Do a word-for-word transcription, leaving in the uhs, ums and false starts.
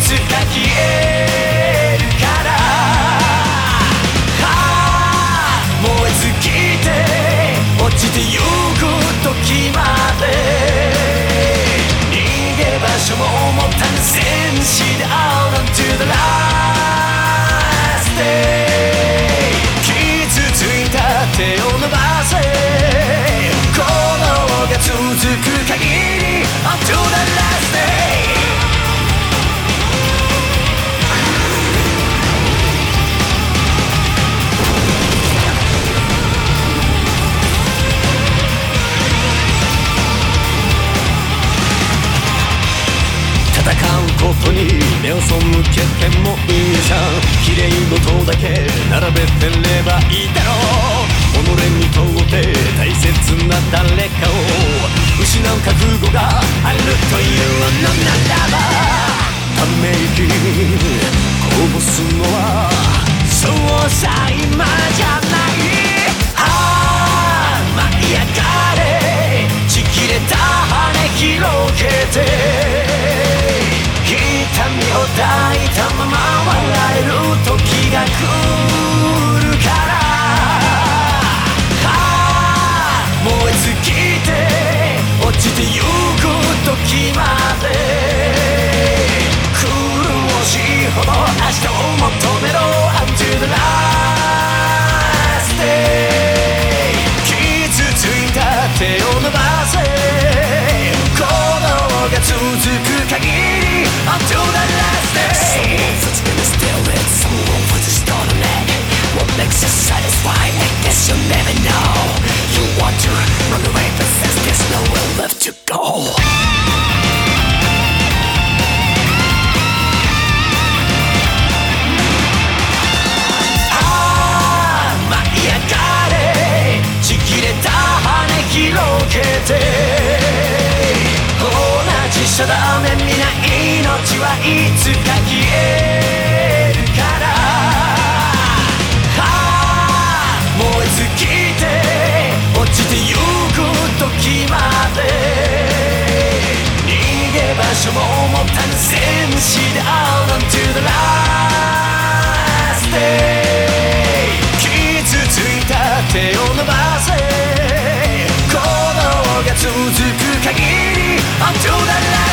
つか消えるから、はあ、燃え尽きて落ちてゆく時まで逃げ場所も持たぬ戦士で Out unto the last day 傷ついた手を伸ばせ、このが続く限り Unto the last day。戦うことに目を背けてもいいさ、綺麗事だけ並べてればいいだろう。己にとって大切な誰かを失う覚悟があるというのならば、ため息こぼすのはそうさ今じゃない。ああ舞い上がれ、ちぎれた羽広げて痛みを抱いたまま笑える時が来るから、はあ、燃え尽きて落ちてゆく時まで苦しいほど明日を求めろ Unto the last day 傷ついた手を伸ばせ、このが続く限り Until the last day Someone puts me in a stalemate, someone puts a start on it. What makes you satisfied? I guess you'll never know. You want to run away but since there's nowhere left to go. ああ舞い上がれ、ちぎれた羽広げて定めみな命はいつか消えるから、はあ、燃え尽きて落ちてゆく時まで逃げ場所も持たぬ戦士で Out unto the last day 傷ついた手を伸ばせ、このが続く限り Until the last